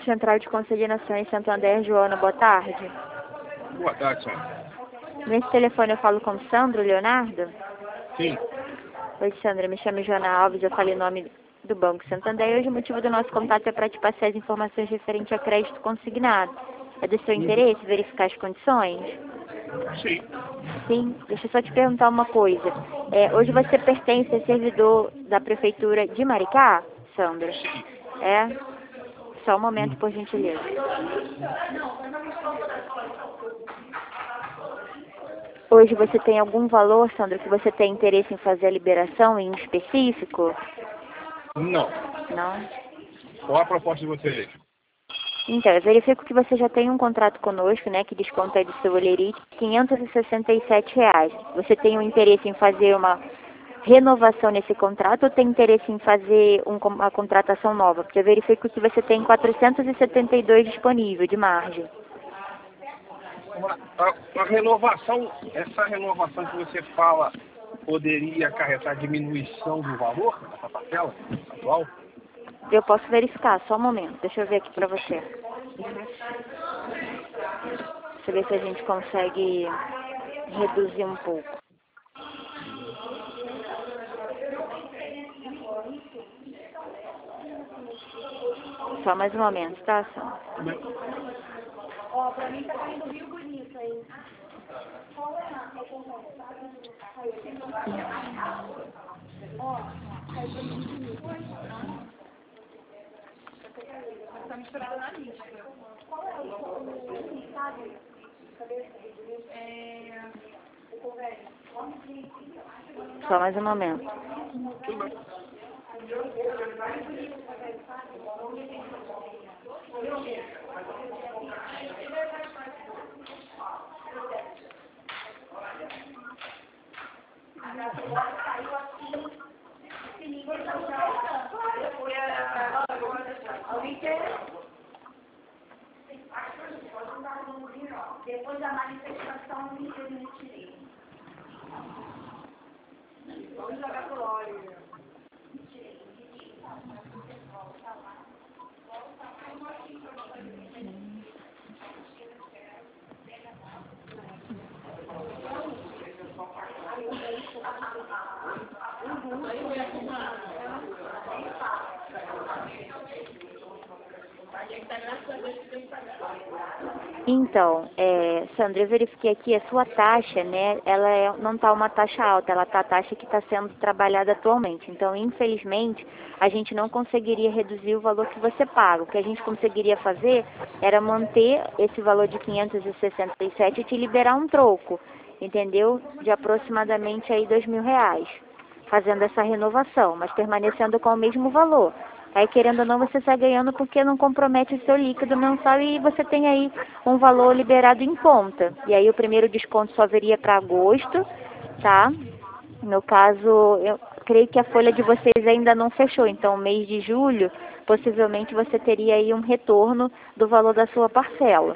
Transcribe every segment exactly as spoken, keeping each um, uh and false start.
Central de Consignação em Santo André, Joana, boa tarde. Boa tarde, senhora. Nesse telefone eu falo com Sandro Leonardo? Sim. Oi, Sandra, me chamo Joana Alves, eu falei o nome do Banco Santander e hoje o motivo do nosso contato é para te passar as informações referentes a crédito consignado. É do seu interesse verificar as condições? Sim. Sim. Deixa eu só te perguntar uma coisa. É, hoje você pertence a servidor da Prefeitura de Maricá, Sandra? Sim. É? Só um momento, por gentileza. Hoje você tem algum valor, Sandra, que você tem interesse em fazer a liberação em específico? Não. Não? Qual a proposta de vocês? Então, eu verifico que você já tem um contrato conosco, né, que desconta aí do seu olerite quinhentos e sessenta e sete reais. Você tem um interesse em fazer uma renovação nesse contrato ou tem interesse em fazer um, uma contratação nova? Porque eu verifico que você tem quatrocentos e setenta e dois disponível de margem. A, a renovação, essa renovação que você fala, poderia acarretar diminuição do valor dessa parcela atual? Eu posso verificar, só um momento. Deixa eu ver aqui pra você. Deixa eu ver se a gente consegue reduzir um pouco. Só mais um momento, tá, Sandra? Ó, pra mim tá caindo Rio Bonito aí. Qual é a Ó, caiu Rio Bonito. Tá misturada na lista. Qual é o sabe? Cadê? É... O convênio. Só mais um momento. Depois da manifestação, eu me tirei. Vamos jogar pro óleo. Então, é, Sandra, eu verifiquei aqui a sua taxa, né? Ela é, não está uma taxa alta, ela está a taxa que está sendo trabalhada atualmente. Então, infelizmente, a gente não conseguiria reduzir o valor que você paga. O que a gente conseguiria fazer era manter esse valor de quinhentos e sessenta e sete e te liberar um troco, entendeu? De aproximadamente aí dois mil reais, fazendo essa renovação, mas permanecendo com o mesmo valor. Aí, querendo ou não, você sai ganhando porque não compromete o seu líquido mensal e você tem aí um valor liberado em conta. E aí o primeiro desconto só viria para agosto, tá? No caso, eu creio que a folha de vocês ainda não fechou, então mês de julho, possivelmente você teria aí um retorno do valor da sua parcela.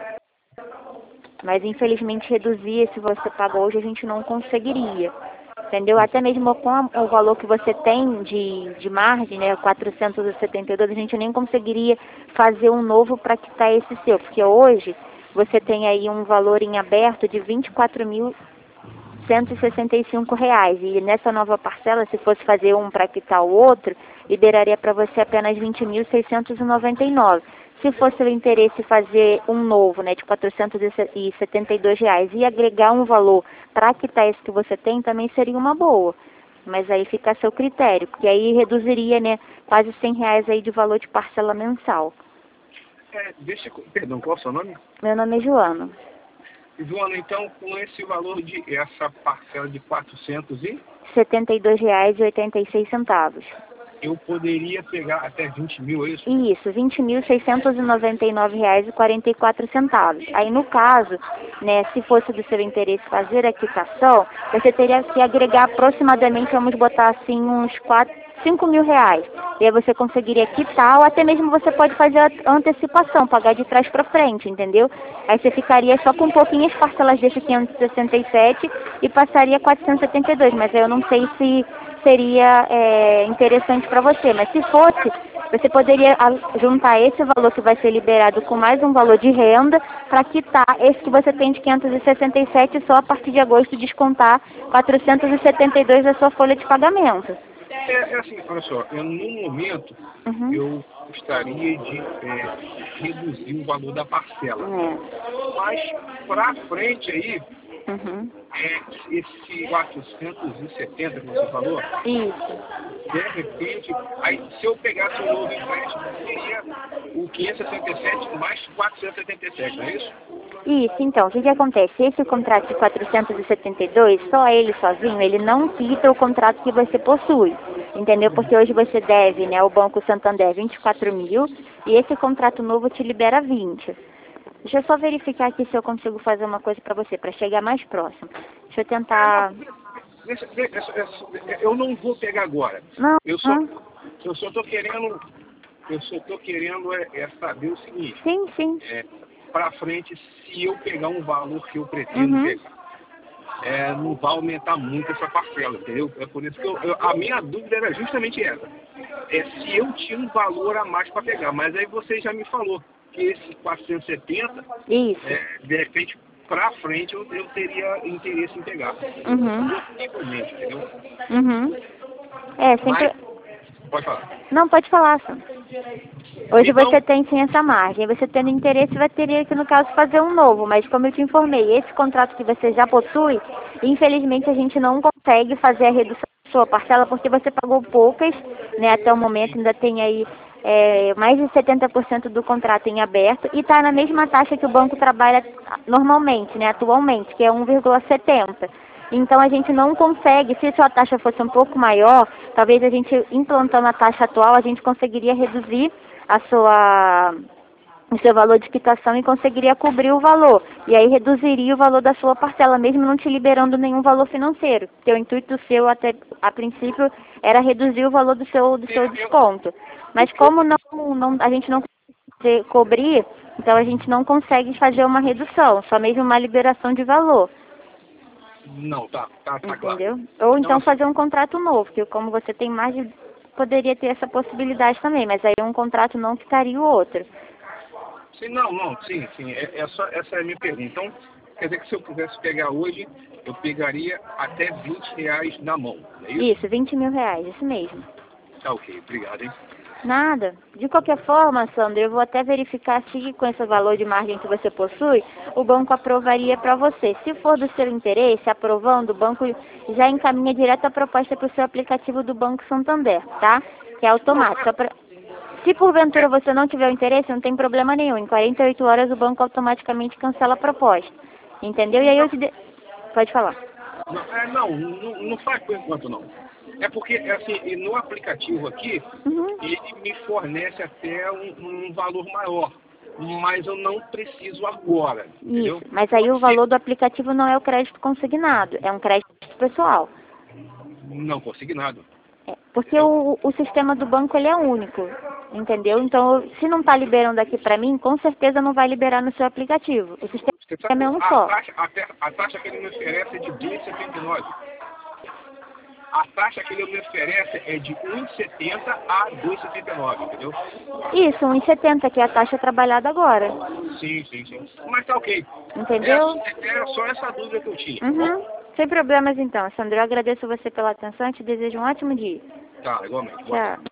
Mas infelizmente reduzir esse você pagou hoje a gente não conseguiria. Entendeu? Até mesmo com a, o valor que você tem de, de margem, né, quatrocentos e setenta e dois, a gente nem conseguiria fazer um novo para quitar esse seu, porque hoje você tem aí um valor em aberto de vinte e quatro mil cento e sessenta e cinco reais, e nessa nova parcela, se fosse fazer um para quitar o outro, liberaria para você apenas vinte mil seiscentos e noventa e nove. Se fosse o interesse fazer um novo, né, de quatrocentos e setenta e dois reais e agregar um valor para quitar esse que você tem, também seria uma boa. Mas aí fica a seu critério, porque aí reduziria, né, quase cem reais aí de valor de parcela mensal. É, deixa, perdão, qual é o seu nome? Meu nome é Joana. Joana, então, com esse valor de essa parcela de quatrocentos e setenta e dois reais e oitenta e seis centavos. Eu poderia pegar até vinte mil, é isso? Isso, vinte mil seiscentos e noventa e nove reais e quarenta e quatro centavos. Aí, no caso, né, se fosse do seu interesse fazer a quitação, você teria que agregar aproximadamente, vamos botar assim, uns quatro, cinco mil reais. E aí você conseguiria quitar, ou até mesmo você pode fazer a antecipação, pagar de trás para frente, entendeu? Aí você ficaria só com pouquinhas parcelas desse quinhentos e sessenta e sete e passaria a quatrocentos e setenta e dois, mas aí eu não sei se seria é, interessante para você. Mas se fosse, você poderia juntar esse valor que vai ser liberado com mais um valor de renda para quitar esse que você tem de quinhentos e sessenta e sete e só a partir de agosto descontar quatrocentos e setenta e dois da sua folha de pagamento. É, é assim, olha só, eu, no momento Uhum. eu gostaria de é, reduzir o valor da parcela. É. Mas para frente aí, Uhum. é, esse quatrocentos e setenta que você falou, Isso. de repente, aí, se eu pegasse um novo empréstimo, seria o quinhentos e sessenta e sete mais quatrocentos e setenta e sete, não é isso? Isso, então, o que que acontece? Esse contrato de quatrocentos e setenta e dois, só ele sozinho, ele não quita o contrato que você possui, entendeu? Porque hoje você deve, né, o Banco Santander vinte e quatro mil e esse contrato novo te libera vinte. Deixa eu só verificar aqui se eu consigo fazer uma coisa para você, para chegar mais próximo. Deixa eu tentar... Deixa- deixa- deixa- Eu não vou pegar agora. Não, Eu só, não. eu só tô querendo, eu só tô querendo é, é saber o seguinte. Sim, sim. É, para frente, se eu pegar um valor que eu pretendo Uhum. pegar, é, não vai aumentar muito essa parcela, entendeu? É por isso que eu, eu- a minha dúvida era justamente essa. É se eu tinha um valor a mais para pegar, mas aí você já me falou que esse quatrocentos e setenta, Isso. é, de repente, para frente, eu, eu teria interesse em pegar. Uhum. Possivelmente, entendeu? Uhum. É, sempre... Mas, pode falar. Não, pode falar, Sam. Hoje Então, você tem sim essa margem. Você tendo interesse vai ter que, no caso, fazer um novo. Mas como eu te informei, esse contrato que você já possui, infelizmente a gente não consegue fazer a redução da sua parcela porque você pagou poucas, né? Até o momento ainda tem aí é, mais de setenta por cento do contrato em aberto e está na mesma taxa que o banco trabalha normalmente, né? Atualmente, que é um vírgula setenta. Então a gente não consegue, se sua taxa fosse um pouco maior, talvez a gente implantando a taxa atual, a gente conseguiria reduzir a sua, o seu valor de quitação e conseguiria cobrir o valor. E aí reduziria o valor da sua parcela, mesmo não te liberando nenhum valor financeiro. Porque o intuito seu, até a princípio, era reduzir o valor do seu, do seu desconto. Mas como não, não, a gente não consegue cobrir, então a gente não consegue fazer uma redução, só mesmo uma liberação de valor. não, tá, tá, tá claro. Entendeu? Ou então Então, fazer um contrato novo, que como você tem mais de... poderia ter essa possibilidade também, mas aí um contrato não quitaria o outro. sim, não, não, sim, sim, é, é só, essa é a minha pergunta. Então, quer dizer que se eu quisesse pegar hoje, eu pegaria até vinte reais na mão, não é isso? Isso, vinte mil reais, isso mesmo. Tá ok, obrigado, hein? Nada. De qualquer forma, Sandra, eu vou até verificar se com esse valor de margem que você possui, o banco aprovaria para você. Se for do seu interesse, aprovando, o banco já encaminha direto a proposta para o seu aplicativo do Banco Santander, tá? Que é automático. Só pra- Se porventura você não tiver o interesse, não tem problema nenhum. Em quarenta e oito horas o banco automaticamente cancela a proposta. Entendeu? E aí eu te... De... Pode falar. Não, é, não, não, não faz por enquanto não. É porque, assim, e no aplicativo aqui, Uhum. ele me fornece até um, um valor maior, mas eu não preciso agora, entendeu? Isso. Mas aí o Pode valor do aplicativo não é o crédito consignado, é um crédito pessoal. ser não consignado. É, porque o, o sistema do banco ele é único, entendeu? Então, se não está liberando aqui para mim, com certeza não vai liberar no seu aplicativo. O Você sistema sabe, é um a, só. taxa, a, te- a taxa que ele me oferece é de dois vírgula setenta e nove. A taxa que ele me oferece é de um vírgula setenta a dois vírgula setenta e nove, entendeu? Isso, um vírgula setenta, que é a taxa trabalhada agora. Sim, sim, sim. Mas tá ok. Entendeu? É, era só essa dúvida que eu tinha. Tá bom? Uhum. Sem problemas então, Sandra. Eu agradeço você pela atenção e te desejo um ótimo dia. Tá, igualmente. Boa Tchau.